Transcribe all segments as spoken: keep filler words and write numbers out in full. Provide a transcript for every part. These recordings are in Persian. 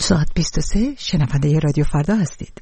ساعت بیست و سه شنونده رادیو فردا هستید.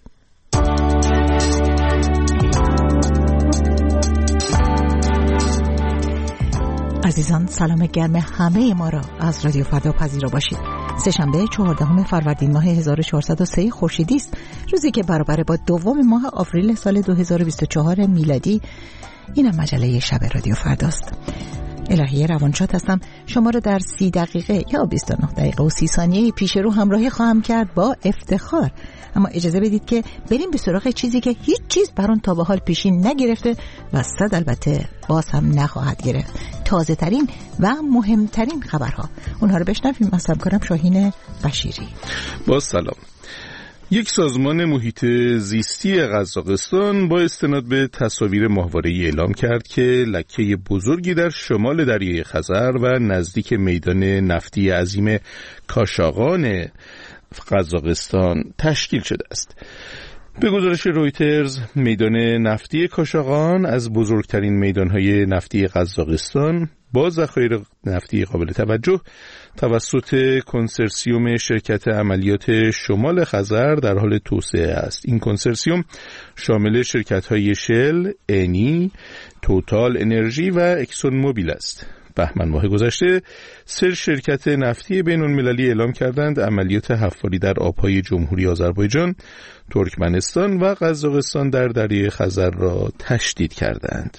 عزیزان، سلام گرم همه ما را از رادیو فردا پذیرا باشید. سه‌شنبه چهاردهم فروردین ماه هزار و چهارصد و سه خورشیدی است، روزی که برابر با دوم ماه آوریل سال دو هزار و بیست و چهار میلادی. اینم مجله شب رادیو فرداست. الهیه روانشاد هستم. شما رو در سی دقیقه یا بیست و نه دقیقه و سی ثانیه پیش رو همراهی خواهم کرد با افتخار. اما اجازه بدید که بریم به سراغ چیزی که هیچ چیز بر اون تا به حال پیشین نگرفته و صد البته باز هم نخواهد گرفت. تازه ترین و مهمترین خبرها، اونها رو بشنویم از همکارم شاهین بشیری. با سلام. یک سازمان محیط زیستی قزاقستان با استناد به تصاویر ماهواره‌ای اعلام کرد که لکه بزرگی در شمال دریای خزر و نزدیک میدان نفتی عظیم کاشاغان قزاقستان تشکیل شده است. به گزارش رویترز، میدان نفتی کاشاغان از بزرگترین میدانهای نفتی قزاقستان با ذخایر نفتی قابل توجه توسط کنسرسیوم شرکت عملیات شمال خزر در حال توسعه است. این کنسرسیوم شامل شرکت‌های شل، انی، توتال انرژی و اکسون موبیل است. بهمن ماه گذشته سه شرکت نفتی بین‌المللی اعلام کردند عملیات حفاری در آبهای جمهوری آذربایجان، ترکمنستان و قزاقستان در دریای خزر را تشدید کردند.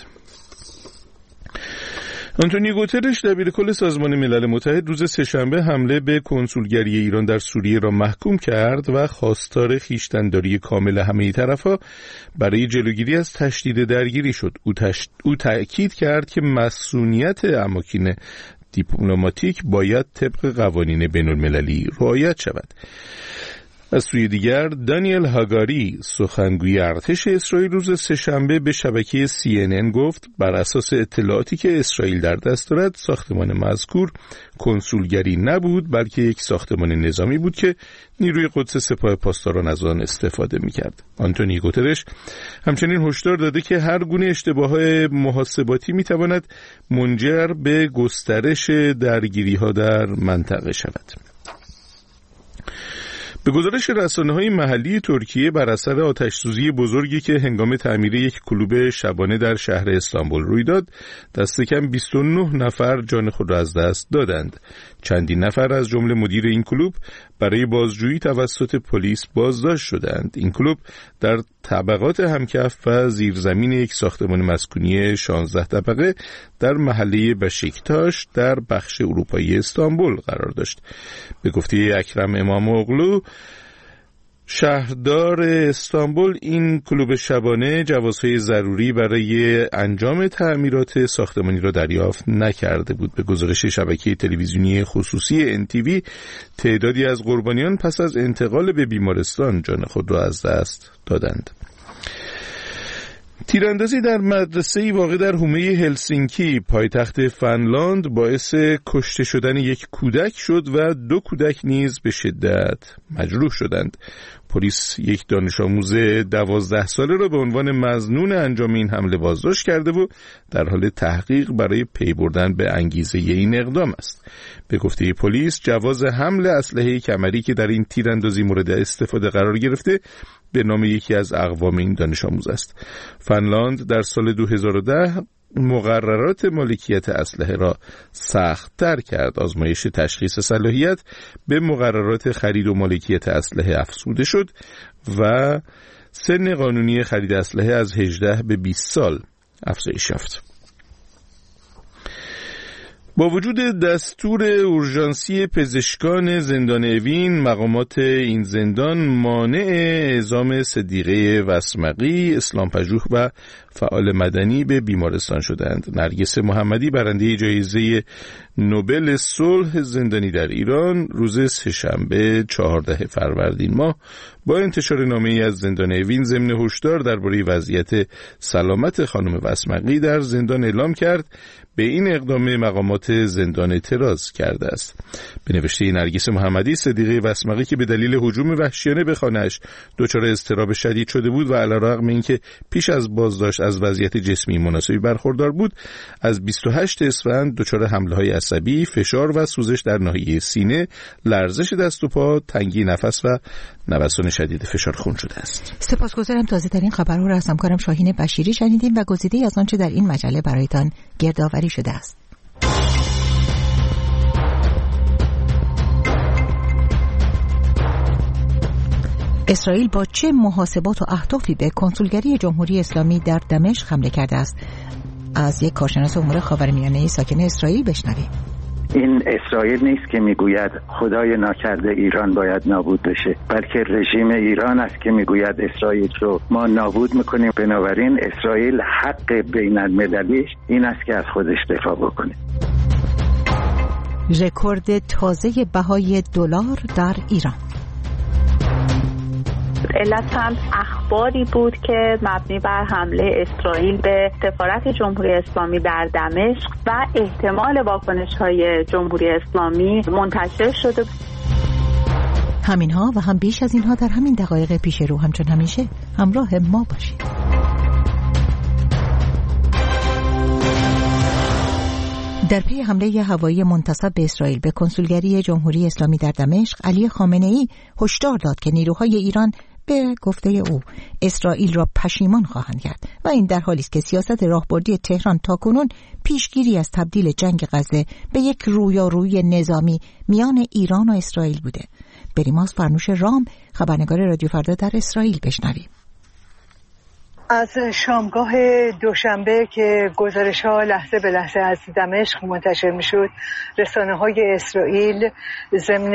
آنتونیو گوترش دبیرکل سازمان ملل متحد روز سه‌شنبه حمله به کنسولگری ایران در سوریه را محکوم کرد و خواستار خویشتن‌داری کامل همه طرف‌ها برای جلوگیری از تشدید درگیری شد. او, تش... او تأکید کرد که مسئولیت اماکن دیپلماتیک باید طبق قوانین بین‌المللی رعایت شود. از سوی دیگر دانیل هاگاری سخنگوی ارتش اسرائیل روز سه‌شنبه به شبکه سی ان ان گفت بر اساس اطلاعاتی که اسرائیل در دست دارد ساختمان مذکور کنسولگری نبود بلکه یک ساختمان نظامی بود که نیروی قدس سپاه پاسداران از آن استفاده می‌کرد. آنتونیو گوترش همچنین هشدار داده که هر گونه اشتباهات محاسباتی می‌تواند منجر به گسترش درگیری‌ها در منطقه شود. به گزارش رسانه‌های محلی ترکیه بر اثر آتش‌سوزی بزرگی که هنگام تعمیر یک کلوب شبانه در شهر استانبول روی داد، دست کم بیست و نه نفر جان خود را از دست دادند. چندین نفر از جمله مدیر این کلوب برای بازجویی توسط پلیس بازداشت شدند. این کلوب در طبقات همکف و زیرزمین یک ساختمان مسکونی شانزده طبقه در محله بشیکتاش در بخش اروپایی استانبول قرار داشت. به گفته اکرم اماموغلو، شهردار استانبول، این کلوب شبانه جوازهای ضروری برای انجام تعمیرات ساختمانی را دریافت نکرده بود. به گزارش شبکه تلویزیونی خصوصی ان تی وی، تعدادی از قربانیان پس از انتقال به بیمارستان جان خود را از دست دادند. تیراندازی در مدرسه‌ای واقع در حومه هلسینکی پایتخت فنلاند باعث کشته شدن یک کودک شد و دو کودک نیز به شدت مجروح شدند. پلیس یک دانش آموز دوازده ساله را به عنوان مظنون انجام این حمله بازداشت کرده و در حال تحقیق برای پی بردن به انگیزه این اقدام است. به گفته پلیس، جواز حمل اسلحه کمری که در این تیراندازی مورد استفاده قرار گرفته به نام یکی از اقوام این دانش آموز است. فنلاند در سال دو هزار و ده مقررات مالکیت اسلحه را سخت‌تر کرد. آزمایش تشخیص صلاحیت به مقررات خرید و مالکیت اسلحه افزوده شد و سن قانونی خرید اسلحه از هجده به بیست سال افزایش یافت. با وجود دستور اورژانسی پزشکان زندان اوین، مقامات این زندان مانع اعزام صدیقه وسمقی، اسلامپژوه و فعال مدنی به بیمارستان شدند. نرگس محمدی، برنده جایزه نوبل صلح زندانی در ایران، روز سه‌شنبه چهاردهم فروردین ماه با انتشار نامه‌ای از زندان اوین ضمن هشدار درباره وضعیت سلامت خانم وسمقی در زندان اعلام کرد به این اقدام مقامات زندان اعتراض کرده است. به نوشته نرگس محمدی، صدیقه وسمقی که به دلیل هجوم وحشیانه به خانه‌اش دچار اضطراب شدید شده بود و علیرغم اینکه پیش از بازداشت از وضعیت جسمی مناسبی برخوردار بود، از بیست و هشتم اسفند دچار حمله‌های عصبی، فشار و سوزش در ناحیه سینه، لرزش دست و پا، تنگی نفس و نوسان شدید فشار خون شده است. سپاسگزارم. تازه ترین خبرها را از همکارم شاهین بشیری شنیدیم و گزیده‌ای از آنچه در این مجله برایتان گردآوری شده است. اسرائیل با چه محاسبات و اهدافی به کنسولگری جمهوری اسلامی در دمشق حمله کرده است؟ از یک کارشناس امور خاورمیانه ساکن اسرائیل بشنویم. این اسرائیل نیست که میگوید خدای ناکرده ایران باید نابود بشه، بلکه رژیم ایران است که میگوید اسرائیل رو ما نابود میکنیم. بنابراین اسرائیل حق بین المللیش این است که از خودش دفاع بکنه. رکورد تازه بهای دلار در ایران. علت هم اخباری بود که مبنی بر حمله اسرائیل به سفارت جمهوری اسلامی در دمشق و احتمال واکنش‌های جمهوری اسلامی منتشر شده. همینها و هم بیش از اینها در همین دقایق پیش رو. همچون همیشه همراه ما باشید. در پی حمله هوایی منتصب به اسرائیل به کنسولگری جمهوری اسلامی در دمشق، علی خامنه‌ای هشدار داد که نیروهای ایران به گفته او اسرائیل را پشیمان خواهند کرد و این در حالی است که سیاست راهبردی تهران تاکنون پیشگیری از تبدیل جنگ غزه به یک رویارویی نظامی میان ایران و اسرائیل بوده. بریم از فرنوش رام، خبرنگار رادیو فردا در اسرائیل بشنویم. از شامگاه دوشنبه که گزارش‌ها لحظه به لحظه از دمشق منتشر می‌شد، رسانه‌های اسرائیل ضمن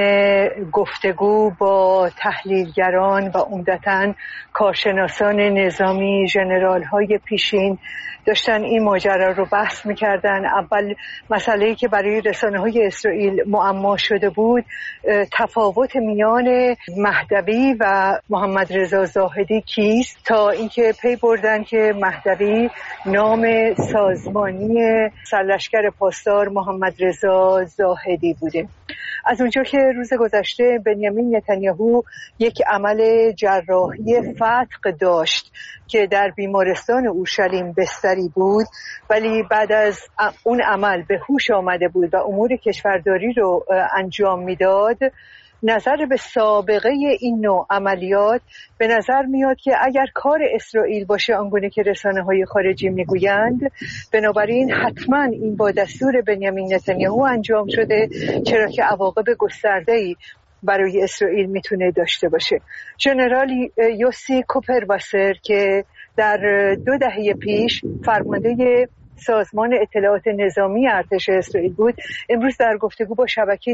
گفتگو با تحلیلگران و عمدتاً کارشناسان نظامی، ژنرال‌های پیشین داشتن این ماجرا رو بحث می‌کردن. اول مسئله‌ای که برای رسانه‌های اسرائیل معما شده بود تفاوت میان مهدوی و محمد رضا زاهدی کیست، تا اینکه پی بردن که مهدوی نام سازمانی سرلشکر پاسدار محمد رضا زاهدی بوده. از اونجا که روز گذشته بنیامین نتانیاهو یک عمل جراحی فتق داشت که در بیمارستان اورشلیم بستری بود، ولی بعد از اون عمل به هوش آمده بود و امور کشورداری رو انجام میداد، نظر به سابقه این نوع عملیات به نظر میاد که اگر کار اسرائیل باشه آنگونه که رسانه‌های خارجی میگویند، بنابراین حتما این با دستور بنیامین نتانیاهو انجام شده، چرا که عواقب گسترده‌ای برای اسرائیل میتونه داشته باشه. ژنرال یوسی کوپرواسر که در دو دهه پیش فرمانده سازمان اطلاعات نظامی ارتش اسرائیل بود، امروز در گفتگو با شبکه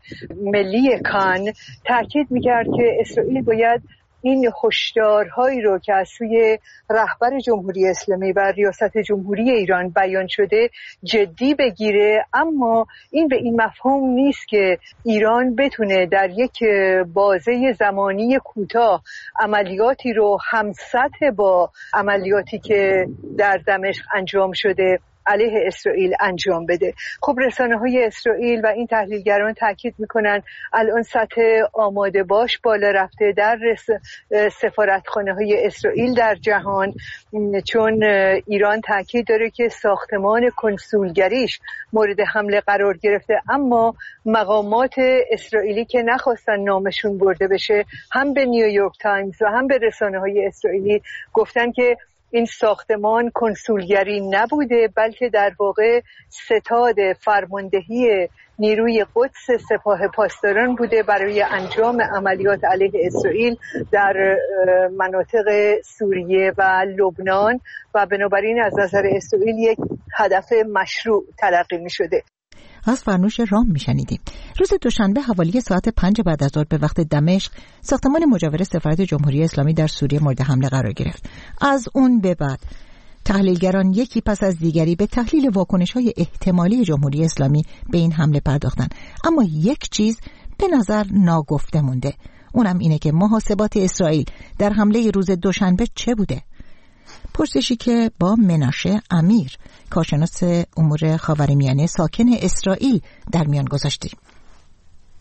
ملی کان تاکید می‌کرد که اسرائیل باید این هشدارهایی رو که از سوی رهبر جمهوری اسلامی و ریاست جمهوری ایران بیان شده جدی بگیره، اما این به این مفهوم نیست که ایران بتونه در یک بازه زمانی کوتاه عملیاتی رو همسطح با عملیاتی که در دمشق انجام شده علیه اسرائیل انجام بده. خب رسانه‌های اسرائیل و این تحلیلگران تاکید میکنن الان سطح آماده باش بالا رفته در سفارتخانه‌های اسرائیل در جهان، چون ایران تاکید داره که ساختمان کنسولگریش مورد حمله قرار گرفته، اما مقامات اسرائیلی که نخواستن نامشون برده بشه هم به نیویورک تایمز و هم به رسانه‌های اسرائیلی گفتن که این ساختمان کنسولگری نبوده، بلکه در واقع ستاد فرماندهی نیروی قدس سپاه پاسداران بوده برای انجام عملیات علیه اسرائیل در مناطق سوریه و لبنان و بنابراین از نظر اسرائیل یک هدف مشروع تلقی می شده. از فرنوش رام میشنیدیم. روز دوشنبه حوالی ساعت پنج بعد از ظهر به وقت دمشق، ساختمان مجاور سفارت جمهوری اسلامی در سوریه مورد حمله قرار گرفت. از اون به بعد تحلیلگران یکی پس از دیگری به تحلیل واکنش‌های احتمالی جمهوری اسلامی به این حمله پرداختند، اما یک چیز به نظر ناگفته مونده، اونم اینه که محاسبات اسرائیل در حمله روز دوشنبه چه بوده؟ پرسشی که با مناشه امیر، کارشناس امور خاورمیانه ساکن اسرائیل، در میان گذاشتیم.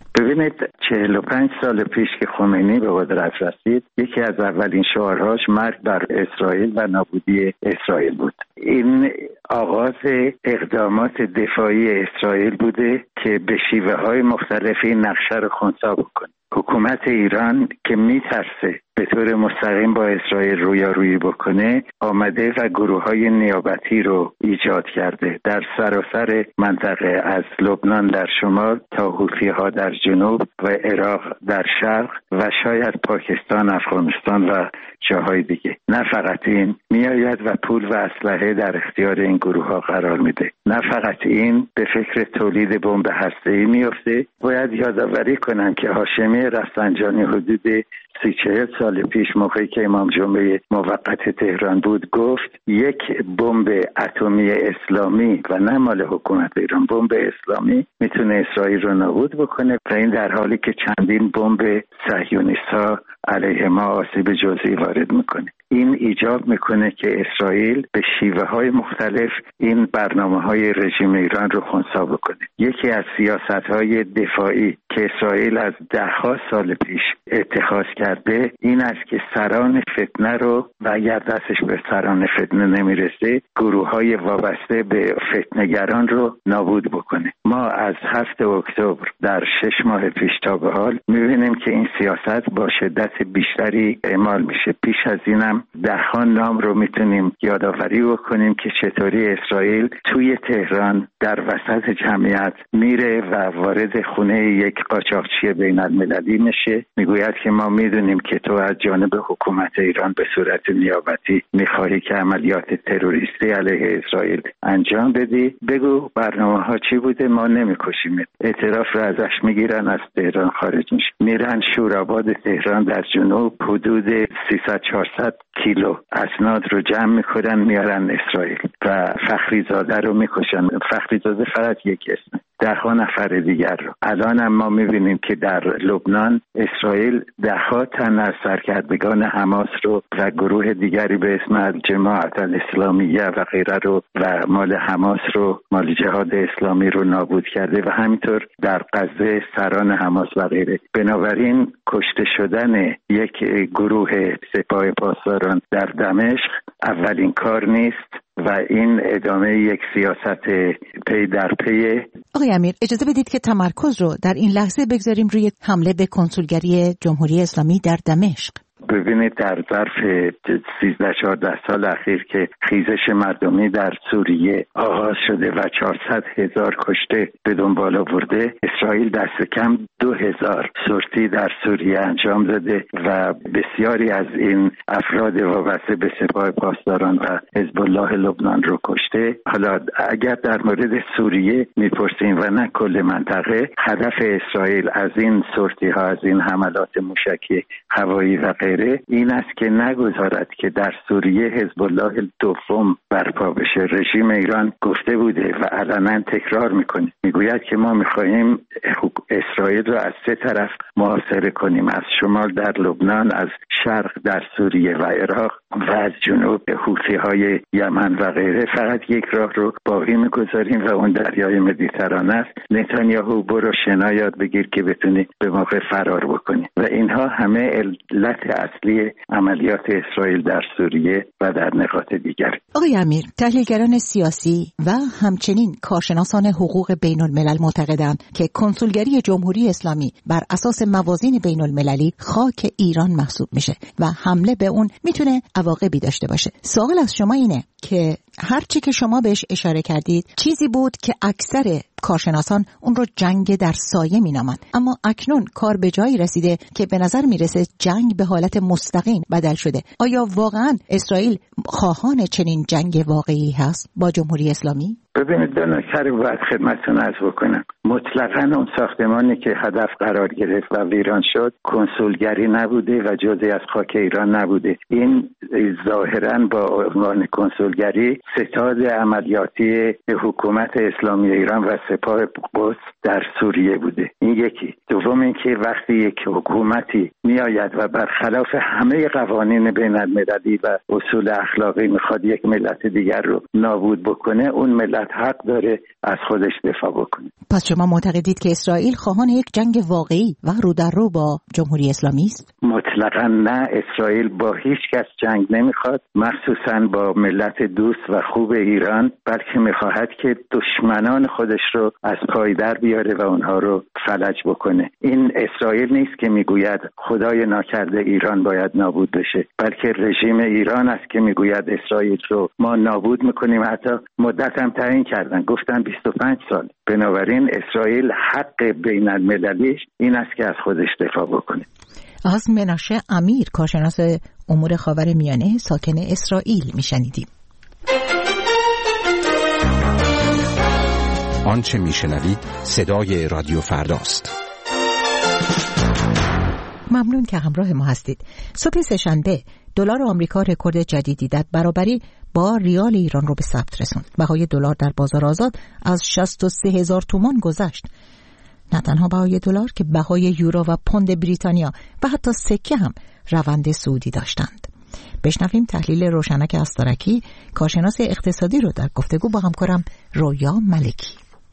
ببینید چهل و پنج سال پیش که خمینی به قدرت رسید، یکی از اولین شعارهاش مرگ بر اسرائیل و نابودی اسرائیل بود. این آغاز اقدامات دفاعی اسرائیل بوده که به شیوه های مختلفی نقشه رو خنثی بکنه. حکومت ایران که میترسه به طور مستقیم با اسرائیل رویارویی بکنه، آمده و گروه های نیابتی رو ایجاد کرده در سراسر منطقه، از لبنان در شمال تا حوثی ها در جنوب و عراق در شرق و شاید پاکستان، افغانستان و جاهای دیگه. نه فقط این، میآید و پول و اسلحه در اختیار این گروه ها قرار میده. نه فقط این، به فکر تولید بمب هسته‌ای میفته. باید یادآوری کنم که هاشمی رفسنجانی حدود سی چهل سال پیش، موقعی که امام جمعه موقت تهران بود، گفت یک بمب اتمی اسلامی و نه مال حکومت ایران، بمب اسلامی میتونه اسرائیل رو نابود بکنه و این در حالی که چندین بمب صهیونیست‌ها علیه ما آسیب جزئی وارد میکنه. این ایجاب میکنه که اسرائیل به شیوه های مختلف این برنامه های رژیم ایران رو خنثی بکنه. یکی از سیاست های دفاعی که اسرائیل از ده ها سال پیش اتخاذ کرده این است که سران فتنه رو، و اگر دستش به سران فتنه نمیرسه، گروه های وابسته به فتنه‌گران رو نابود بکنه. ما از هفتم اکتبر در شش ماه پیش تا به حال میبینیم که این سیاست با شدت بیشتری اعمال میشه. پیش از اینم دهها نام رو میتونیم یادآوری بکنیم که چطوری اسرائیل توی تهران در وسط جمعیت میره و وارد خونه یک قاچاقچی بین المللی میشه، میگوید که ما میدونیم که تو از جانب حکومت ایران به صورت نیابتی میخواهی که عملیات تروریستی علیه اسرائیل انجام بدی، بگو برنامه ها چی بوده، ما نمیکشیم. اعتراف رو ازش میگیرن، از تهران خارج میشه، میرن شوراباد تهران در جنوب، حدود سیصد چهارصد کیلو اسناد رو جمع میکنن میارن اسرائیل و فخری زاده رو میکشن. فخری زاده فقط یک اسم، دهها نفر دیگر رو. الان هم ما میبینیم که در لبنان اسرائیل دهها تن از سرکردگان حماس رو و گروه دیگری به اسم الجماعة الاسلامیه و غیره رو و مال حماس رو، مال جهاد اسلامی رو نابود کرده و همینطور در غزه سران حماس و غیره. بنابراین کشته شدن یک گروه سپاه پاسداران در دمشق اولین کار نیست و این ادامه یک سیاست پی در پی. آقای امیر، اجازه بدید که تمرکز رو در این لحظه بگذاریم روی حمله به کنسولگری جمهوری اسلامی در دمشق. ببینید در ظرف سیزده چهارده سال اخیر که خیزش مردمی در سوریه آغاز شده و چهارصد هزار کشته به دنبال آورده، اسرائیل دست کم دو هزار سورتی در سوریه انجام داده و بسیاری از این افراد وابسته به سپاه پاسداران و حزب الله لبنان رو کشته. حالا اگر در مورد سوریه میپرسیم و نه کل منطقه، هدف اسرائیل از این سورتی ها، از این حملات موشکی هوایی و غیره این است که نگذارد که در سوریه حزب الله دوم برپا بشه. رژیم ایران گفته بوده و علنا تکرار میکنه، میگوید که ما میخواهیم اسرائیل رو از سه طرف محاصره کنیم، از شمال در لبنان، از شرق در سوریه و عراق و از جنوب حوثی های یمن و غیره. فقط یک راه رو باقی میگذاریم و اون دریای مدیترانه است. نتانیاهو برو شنا یاد بگیر که بتونی به موقع فرار بکنی. و اینها همه علت اصلی عملیات اسرائیل در سوریه و در نقاط دیگر. آقای امیر، تحلیلگران سیاسی و همچنین کارشناسان حقوق بین الملل معتقدند که کنسولگری جمهوری اسلامی بر اساس موازین بین المللی خاک ایران محسوب میشه و حمله به اون میتونه عواقبی داشته باشه. سوال از شما اینه که هر چی که شما بهش اشاره کردید چیزی بود که اکثر کارشناسان اون رو جنگ در سایه مینامند، اما اکنون کار به جایی رسیده که به نظر میرسه جنگ به حالت مستقیم بدل شده. آیا واقعا اسرائیل خواهان چنین جنگ واقعی هست با جمهوری اسلامی؟ ببینید دو نکته رو باید خدمتتون عرض بکنم. مطلقاً اون ساختمانی که هدف قرار گرفت و ویران شد کنسولگری نبوده و جزئی از خاک ایران نبوده. این ظاهراً با عنوان کنسولگری ستاد عملیاتی حکومت اسلامی ایران و سپاه قدس در سوریه بوده. این یکی. دوم اینکه وقتی یک حکومتی میآید و برخلاف همه قوانین بین المللی و اصول اخلاقی میخواد یک ملت دیگر رو نابود بکنه، اون ملت حق داره از خودش دفاع بکنه. پس شما معتقدید که اسرائیل خواهان یک جنگ واقعی و رو در رو با جمهوری اسلامی است؟ مطلقاً نه. اسرائیل با هیچ کس جنگ نمیخواد، مخصوصاً با ملت دوست و خوب ایران، بلکه میخواهد که دشمنان خودش رو از پای در بیاره و اونها رو فلج بکنه. این اسرائیل نیست که میگوید خدای ناکرده ایران باید نابود بشه، بلکه رژیم ایران است که میگوید اسرائیل رو ما نابود میکنیم. حتی مدت هم تعیین کردن، گفتن بیست و پنج سال. بنابراین اسرائیل حق بین المللیش این است که از خودش دفاع بکنه. از مناشه امیر، کارشناس امور خاورمیانه ساکن اسرائیل میشنیدیم. آنچه میشنوید صدای رادیو فرداست. ممنون که همراه ما هستید. صبح سه‌شنبه دلار آمریکا رکورد جدیدی در برابری با ریال ایران رو به ثبت رسوند. بهای دلار در بازار آزاد از شصت و سه هزار تومان گذشت. نه تنها بهای دلار که بهای یورو و پوند بریتانیا و حتی سکه هم روند صعودی داشتند. بشنویم تحلیل روشنک استارکی، کارشناس اقتصادی رو در گفتگو با همکارم رویا ملکی.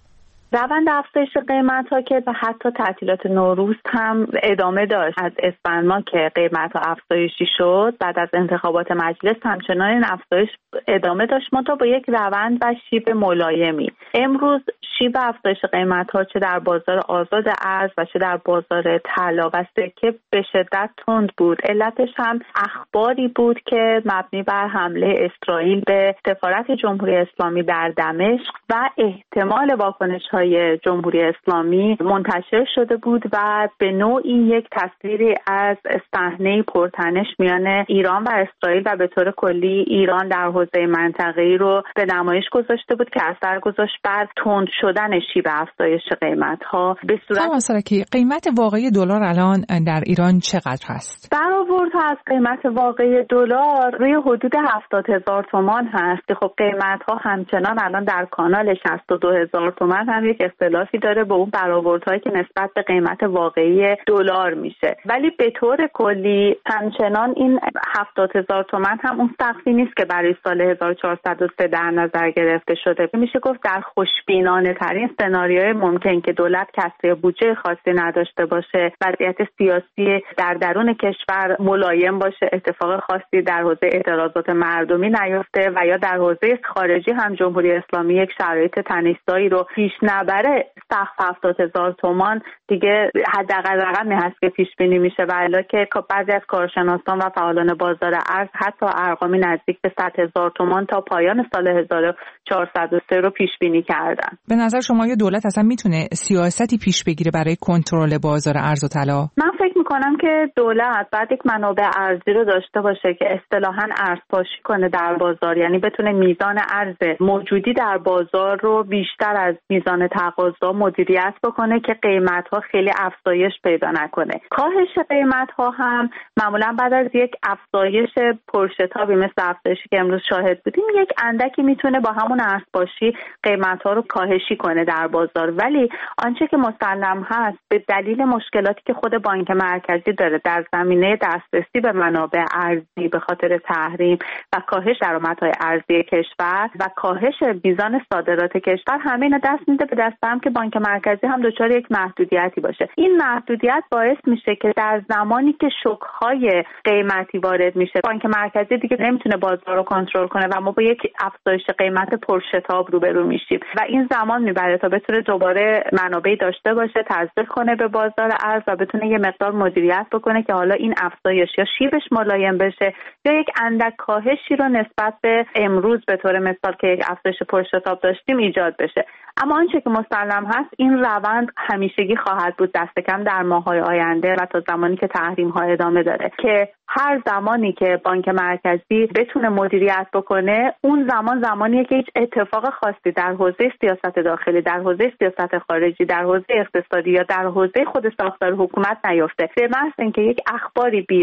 روند افزایش قیمت‌ها که حتی تعطیلات نوروز هم ادامه داشت. از اسفند ماه که قیمت‌ها افزایشی شد، بعد از انتخابات مجلس همچنان این افزایش ادامه داشت، منتها با یک روند و شیب ملایمی. امروز شیب افزایش قیمت‌ها چه در بازار آزاد ارز و چه در بازار طلا و سکه به شدت تند بود. علتش هم اخباری بود که مبنی بر حمله اسرائیل به سفارت جمهوری اسلامی در دمشق و احتمال واکنش‌های جمهوری اسلامی منتشر شده بود و به نوعی یک تصویری از صحنه پرتنش میان ایران و اسرائیل و به طور کلی ایران در حوزه منطقه‌ای رو به نمایش گذاشته بود که اثر گذاشت بر تند شدن شیب افزایش قیمت‌ها. به صورت مثلا که قیمت واقعی دلار الان در ایران چقدر هست؟ برآوردها از قیمت واقعی دلار روی حدود هفتاد هزار تومان هست که خب قیمت‌ها همچنان الان در کانال شصت و دو هزار تومان هم یک اختلافی داره با اون برآوردهایی که نسبت به قیمت واقعی دلار میشه، ولی به طور کلی همچنان این هفتاد هزار تومان هم اون سقفی نیست که برای سال هزار و چهارصد و سه در نظر گرفته شده. میشه گفت در خوشبینانه ترین سناریوی ممکن که دولت کسری بودجه خاصی نداشته باشه، وضعیت سیاسی در درون کشور ملایم باشه، اتفاق خاصی در حوزه اعتراضات مردمی نیفته و یا در حوزه خارجی هم جمهوری اسلامی یک شرایط تنش‌زایی رو پیش نبره، سقف هفتاد هزار تومان دیگه حداقل رقمی هست که پیش بینی میشه و الا که بعضی از کارشناسان و فعالان بازار ارز حتی ارقامی نزدیک به صد هزار تومان تا پایان سال هزار و چهارصد و سه رو پیش بینی کردن. به نظر شما یه دولت اصلا میتونه سیاستی پیش بگیره برای کنترل بازار ارز و طلا؟ من فکر میکنم که دولت بعد یک منابع ارزی رو داشته باشه که اصطلاحاً ارزپاشی کنه در بازار، یعنی بتونه میزان ارز موجودی در بازار رو بیشتر از میزان تقاضا مدیریت بکنه که قیمت‌ها خیلی افزایش پیدا نکنه. کاهش قیمت‌ها هم معمولاً بعد از یک افزایش پرشتابی مثل افزایشی که امروز شاهد بودیم یک اندکی میتونه با همون ارزپاشی قیمت‌ها رو کاهشی کنه در بازار، ولی آنچه که مسلم هست به دلیل مشکلاتی که خود بانک مرکزی داره در زمینه دسترسی به منابع ارزی به خاطر تحریم و کاهش درآمدهای ارزی کشور و کاهش میزان صادرات کشور، همه اینا دست میده به دست هم که بانک مرکزی هم دچار یک محدودیتی باشه. این محدودیت باعث میشه که در زمانی که شوک‌های قیمتی وارد میشه، بانک مرکزی دیگه نمیتونه بازار رو کنترل کنه و ما با یک افزایش قیمت پرشتاب روبرو میشیم و این زمان میبره تا بتونه دوباره منابعی داشته باشه، تزریق کنه به بازار ارز و بتونه یه مقدار مدیریت بکنه که حالا این افزایش یا شیبش ملایم بشه یا یک اندک کاهشی رو نسبت به امروز به طور مثال که یک افزایش پرشتاب داشتیم ایجاد بشه. اما آنچه که مسلم هست این روند همیشگی خواهد بود، دست کم در ماه‌های آینده و تا زمانی که تحریم‌ها ادامه داره، که هر زمانی که بانک مرکزی بتونه مدیریت بکنه اون زمان زمانیه که هیچ اتفاق خاصی در حوزه سیاست داخلی، در حوزه سیاست خارجی، در حوزه اقتصادی یا در حوزه خود ساختار حکومت نیفته. به محض اینکه یک اخباری بیاد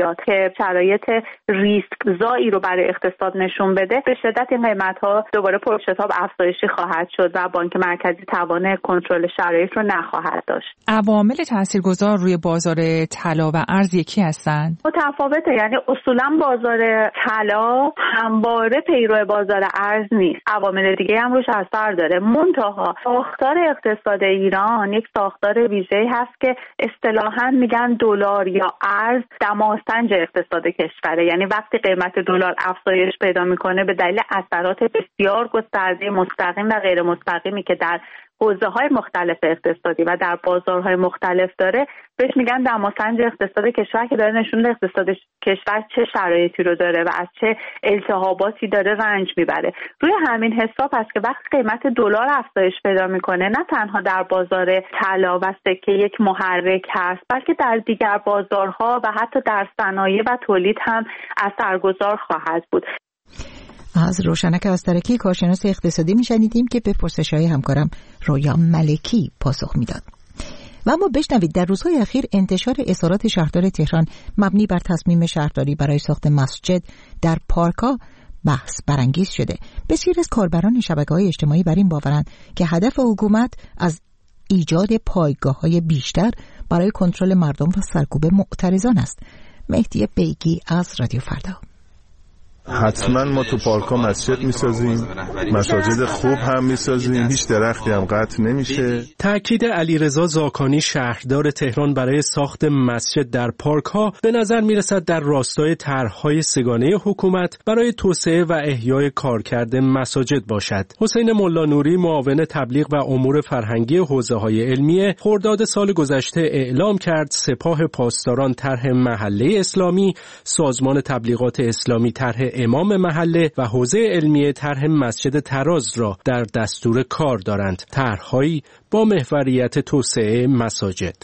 بیاد که شرایط ریسک‌زایی رو برای اقتصاد نشون بده، به شدت این قیمت‌ها دوباره پرشتاب افزایشی خواهد شد و بانک مرکزی توان کنترل شرایط رو نخواهد داشت. عوامل تاثیرگذار روی بازار طلا و ارز یکی هستند؟ متفاوته، یعنی اصولا بازار طلا همواره پیرو بازار ارز نیست، عوامل دیگه هم روش اثر داره. منتها ساختار اقتصاد ایران یک ساختار ویژه‌ای هست که اصطلاحاً میگن دلار یا ارز دماسنج اقتصاد کشوره، یعنی وقتی قیمت دلار افزایش پیدا میکنه به دلیل اثرات بسیار گسترده مستقیم و غیر مستقیمی که در حوزه‌های مختلف اقتصادی و در بازارهای مختلف داره، بهش میگن دماسنج اقتصاد کشور که داره نشون میده اقتصاد کشور چه شرایطی رو داره و از چه التهاباتی داره رنج میبره. روی همین حساب هست که وقتی قیمت دلار افزایش پیدا میکنه، نه تنها در بازار طلا و سکه یک محرک هست، بلکه در دیگر بازارها و حتی در صنایع و تولید هم اثرگذار خواهد بود. از روشنک آسترکی کارشناس اقتصادی میشنیدیم که به پرسش‌های همکارم رویا ملکی پاسخ میداد. و اما بشنوید در روزهای اخیر انتشار اظهارات شهردار تهران مبنی بر تصمیم شهرداری برای ساخت مسجد در پارک‌ها بحث برانگیز شده. بسیاری از کاربران شبکه‌های اجتماعی بر این باورند که هدف حکومت از ایجاد پایگاه‌های بیشتر برای کنترل مردم و سرکوب معترضان است. مهدی بیگی از رادیو فردا. حتما ما تو پارک‌ها مسجد می‌سازیم، مساجد خوب هم می‌سازیم، هیچ درختی هم قطع نمیشه. تأکید علیرضا زاکانی شهردار تهران برای ساخت مسجد در پارک‌ها به نظر می‌رسد در راستای طرح‌های سه‌گانه حکومت برای توسعه و احیای کارکرد مساجد باشد. حسین ملانوری معاون تبلیغ و امور فرهنگی حوزه‌های علمیه خرداد سال گذشته اعلام کرد سپاه پاسداران طرح محله اسلامی، سازمان تبلیغات اسلامی طرح امام محله و حوزه علمیه طرح مسجد تراز را در دستور کار دارند. طرح‌هایی با محوریت توسعه مساجد.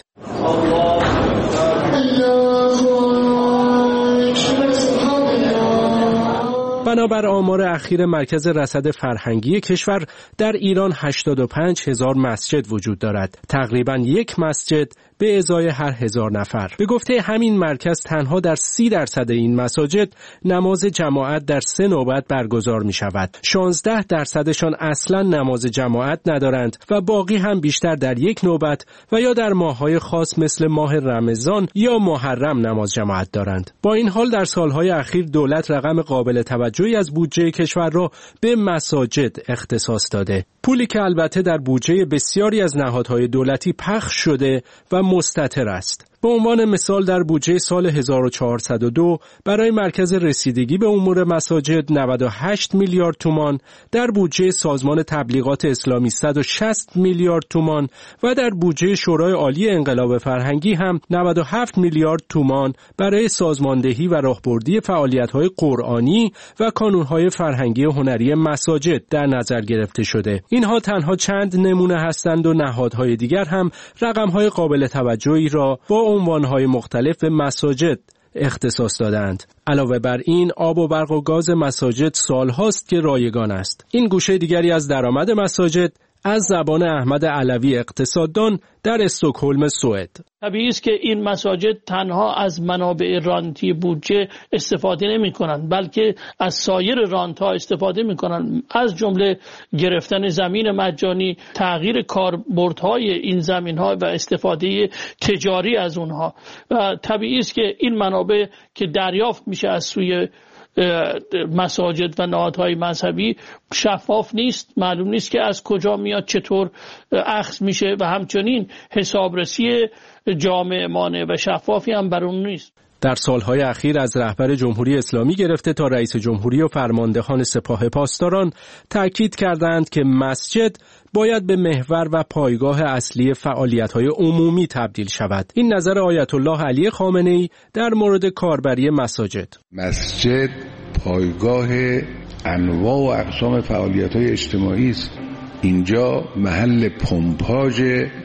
بنابر آمار اخیر مرکز رصد فرهنگی کشور در ایران هشتاد و پنج هزار مسجد وجود دارد. تقریباً یک مسجد به ازای هر هزار نفر. به گفته همین مرکز تنها در سی درصد این مساجد نماز جماعت در سه نوبت برگزار می شود. شانزده درصدشان اصلا نماز جماعت ندارند و باقی هم بیشتر در یک نوبت و یا در ماه‌های خاص مثل ماه رمضان یا محرم نماز جماعت دارند. با این حال در سالهای اخیر دولت رقم قابل توجهی از بودجه کشور را به مساجد اختصاص داده. پولی که البته در بودجه بسیاری از نهادهای دولتی پخش شده و مستتر است. به عنوان مثال در بودجه سال هزار و چهارصد و دو برای مرکز رسیدگی به امور مساجد نود و هشت میلیارد تومان، در بودجه سازمان تبلیغات اسلامی صد و شصت میلیارد تومان و در بودجه شورای عالی انقلاب فرهنگی هم نود و هفت میلیارد تومان برای سازماندهی و راهبردی فعالیت‌های قرآنی و کانون‌های فرهنگی هنری مساجد در نظر گرفته شده. اینها تنها چند نمونه هستند و نهادهای دیگر هم رقم‌های قابل توجهی را با عنوانهای مختلف به مساجد اختصاص دادند. علاوه بر این آب و برق و گاز مساجد سالهاست که رایگان است. این گوشه دیگری از درآمد مساجد از زبان احمد علوی اقتصاددان در استکهلم سوئد. طبیعی است که این مساجد تنها از منابع رانتی بودجه استفاده نمی کنند، بلکه از سایر رانت ها استفاده می کنند، از جمله گرفتن زمین مجانی، تغییر کاربردهای این زمین ها و استفاده تجاری از اونها. و طبیعی است که این منابع که دریافت میشه از سوی مساجد و نهادهای مذهبی شفاف نیست، معلوم نیست که از کجا میاد، چطور اخذ میشه و همچنین حسابرسی جامعانه و شفافی هم بر اون نیست. در سالهای اخیر از رهبر جمهوری اسلامی گرفته تا رئیس جمهوری و فرماندهان سپاه پاسداران تأکید کردند که مسجد باید به محور و پایگاه اصلی فعالیت‌های عمومی تبدیل شود. این نظر آیت الله علی خامنه‌ای در مورد کاربری مساجد. مسجد پایگاه انواع و اقسام فعالیت‌های اجتماعی است. اینجا محل پمپاژ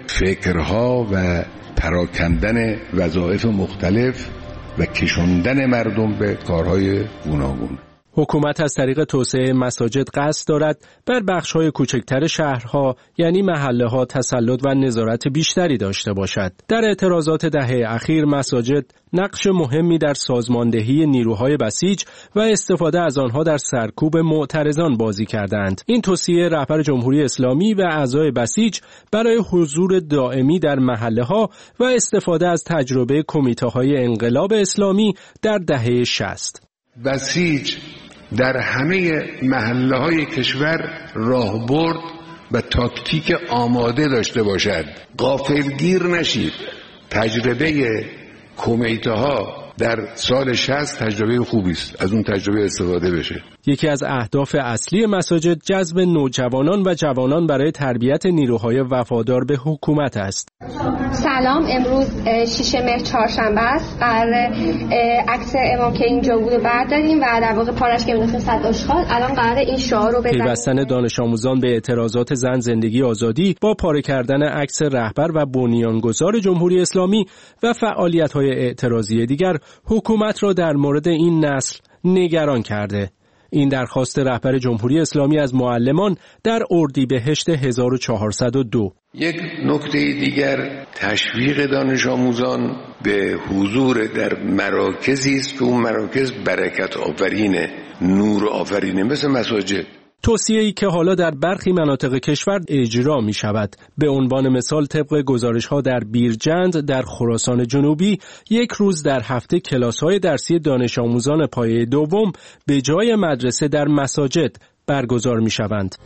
فکرها و پراکندن وظایف مختلف و کشوندن مردم به کارهای گوناگون. حکومت از طریق توسعه مساجد قصد دارد بر بخش‌های کوچکتر شهرها یعنی محله‌ها تسلط و نظارت بیشتری داشته باشد. در اعتراضات دهه اخیر مساجد نقش مهمی در سازماندهی نیروهای بسیج و استفاده از آنها در سرکوب معترضان بازی کردند. این توصیه رهبر جمهوری اسلامی و اعضای بسیج برای حضور دائمی در محله‌ها و استفاده از تجربه کمیته‌های انقلاب اسلامی در دهه شصت. بسیج در همه محله‌های کشور راهبرد و تاکتیک آماده داشته باشد. غافلگیر نشید. تجربه کمیته‌ها در سال شصت تجربه خوبی است، از اون تجربه استفاده بشه. یکی از اهداف اصلی مساجد جذب نوجوانان و جوانان برای تربیت نیروهای وفادار به حکومت است. سلام، امروز شش مهر چهارشنبه است. قرار عکس امام که اینجا بود برداریم و در واقع پارش که می‌نداختیم صد آشغال. الان قرار این شعار رو بزنیم. پیوستن دانش آموزان به اعتراضات زن زندگی آزادی با پاره کردن عکس رهبر و بنیانگذار جمهوری اسلامی و فعالیت‌های اعتراضی دیگر حکومت را در مورد این نسل نگران کرده. این درخواست رهبر جمهوری اسلامی از معلمان در اردیبهشت هزار و چهارصد و دو. یک نکته دیگر تشویق دانش آموزان به حضور در مراکزی است که اون مراکز برکت آفرینه، نور آفرینه، مثل مساجد. توصیه‌ای که حالا در برخی مناطق کشور اجرا می شود. به عنوان مثال طبق گزارش‌ها در بیرجند در خراسان جنوبی یک روز در هفته کلاس‌های درسی دانش آموزان پایه دوم به جای مدرسه در مساجد برگزار می شوند.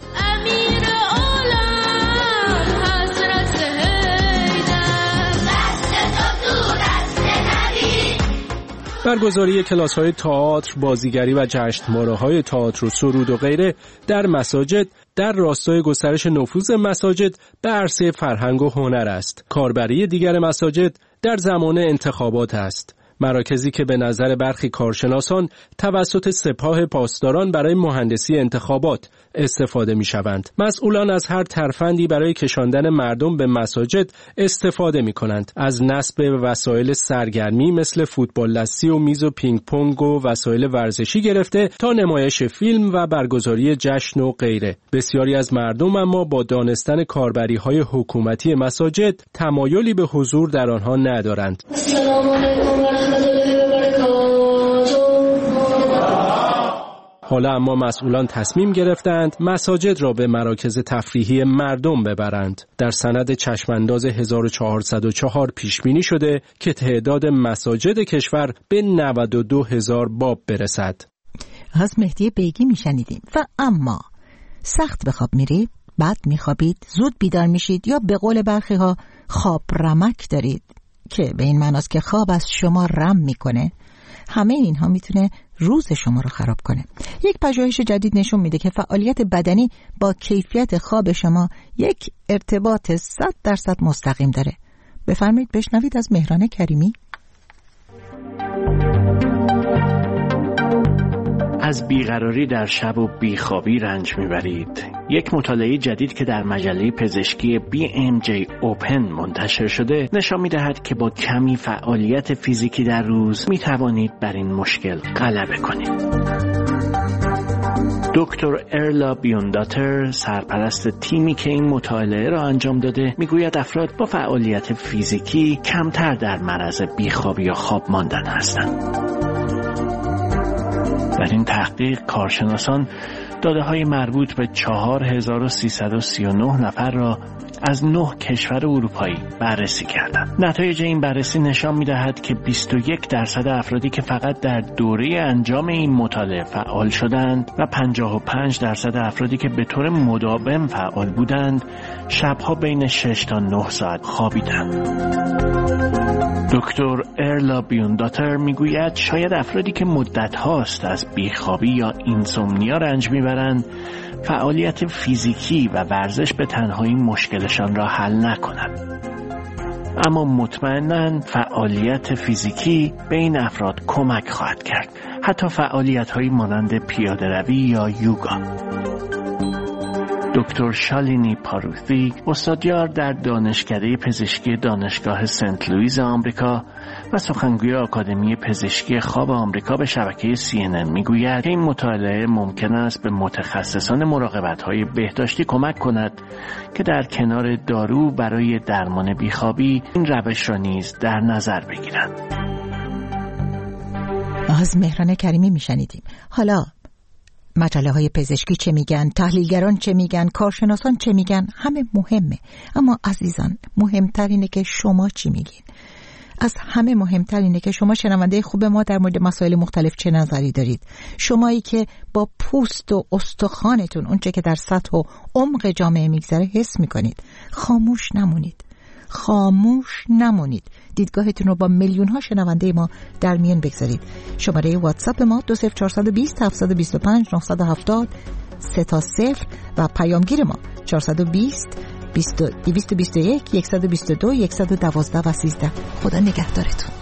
برگزاری کلاس‌های تئاتر، بازیگری و جشنواره‌های تئاتر و سرود و غیره در مساجد در راستای گسترش نفوذ مساجد به عرصه فرهنگ و هنر است. کاربری دیگر مساجد در زمان انتخابات است. مراکزی که به نظر برخی کارشناسان توسط سپاه پاسداران برای مهندسی انتخابات استفاده می شوند. مسئولان از هر ترفندی برای کشاندن مردم به مساجد استفاده می کنند. از نصب وسایل سرگرمی مثل فوتبال دستی و میز و پینگ پونگ و وسایل ورزشی گرفته تا نمایش فیلم و برگزاری جشن و غیره. بسیاری از مردم اما با دانستن کاربری های حکومتی مساجد تمایلی به حضور در آنها ندارند. السلام علیکم. حالا اما مسئولان تصمیم گرفتند مساجد را به مراکز تفریحی مردم ببرند. در سند چشمانداز هزار و چهارصد و چهار پیش بینی شده که تعداد مساجد کشور به نود و دو هزار باب برسد. از مهدی بیگی میشنیدیم. و اما سخت به خواب میرید، بد میخوابید، زود بیدار میشید یا به قول برخی ها خواب رمک دارید که به این معناست که خواب از شما رم میکنه، همه اینها میتونه روز شما رو خراب کنه. یک پژوهش جدید نشون میده که فعالیت بدنی با کیفیت خواب شما یک ارتباط صد درصد مستقیم داره. بفرمایید بشنوید از مهران کریمی. از بیقراری در شب و بیخوابی رنج میبرید؟ یک مطالعه جدید که در مجله پزشکی بی ام جی اوپن منتشر شده نشان میدهد که با کمی فعالیت فیزیکی در روز میتوانید بر این مشکل غلبه کنید. دکتر ارلا بیونداتر، سرپرست تیمی که این مطالعه را انجام داده، میگوید افراد با فعالیت فیزیکی کمتر در معرض بیخوابی یا خواب ماندن هستند. در این تحقیق کارشناسان داده‌های مربوط به چهار هزار و سیصد و سی و نه نفر را از نه کشور اروپایی بررسی کردند. نتایج این بررسی نشان می‌دهد که بیست و یک درصد افرادی که فقط در دوره انجام این مطالعه فعال شدند و پنجاه و پنج درصد افرادی که به طور مداوم فعال بودند، شب‌ها بین شش تا نه ساعت خوابیدند. دکتر ارلا بیونداتر میگوید شاید افرادی که مدت هاست از بیخوابی یا اینسومنیا رنج میبرند فعالیت فیزیکی و ورزش به تنهایی مشکلشان را حل نکند. اما مطمئناً فعالیت فیزیکی به این افراد کمک خواهد کرد، حتی فعالیت هایی مانند پیاده روی یا یوگا. دکتر شالینی پاروثی، استادیار در دانشکده پزشکی دانشگاه سنت لوئیس آمریکا و سخنگوی آکادمی پزشکی خواب آمریکا به شبکه سی ان ان میگوید که این مطالعه ممکن است به متخصصان مراقبت‌های بهداشتی کمک کند که در کنار دارو برای درمان بیخوابی این روش را نیز در نظر بگیرند. از مهران کریمی میشنیدیم. حالا مجله های پزشکی چه میگن، تحلیلگران چه میگن، کارشناسان چه میگن، همه مهمه، اما عزیزان مهمتر اینه که شما چی میگین. از همه مهمتر اینه که شما شنونده خوب ما در مورد مسائل مختلف چه نظری دارید. شمایی که با پوست و استخوانتون اونچه که در سطح و عمق جامعه میگذره حس میکنید. خاموش نمونید. خاموش نمونید. دیدگاهتون رو با میلیون ها شنونده ما در میان بگذارید. شماره واتساپ ما دو صفر چهار دو صفر هفت دو پنج نه هفت صفر سه تا صفر و پیامگیر ما چهار دو صفر دویست و بیست و یک صد و بیست و دو صد و دوازده و سیزده. خدا نگهدارتون.